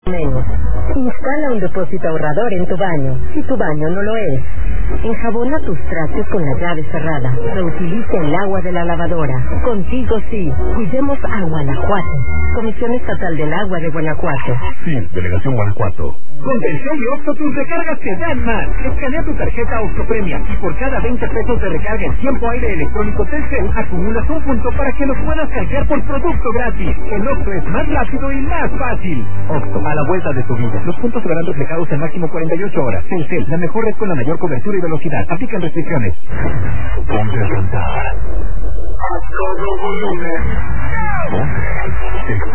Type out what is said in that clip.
menos. Instala un depósito ahorrador en tu baño, si tu baño no lo es. Enjabona tus trastes con la llave cerrada. Reutiliza el agua de la lavadora. Contigo sí. Cuidemos a Guanajuato. Comisión Estatal del Agua de Guanajuato. Sí, Delegación Guanajuato. Con Telcel y Oxxo tus recargas te dan más. Escanea tu tarjeta Oxxo Premia y por cada 20 pesos de recarga en tiempo aire electrónico Telcel acumulas un punto para que los puedas canjear por producto gratis. El Oxxo es más rápido y más fácil. Oxxo, a la vuelta de tu vida. Los puntos serán reflejados en máximo 48 horas. Telcel, la mejor red con la mayor cobertura y velocidad. Aplican restricciones. Ponte a cantar. A todo volumen. Ponte.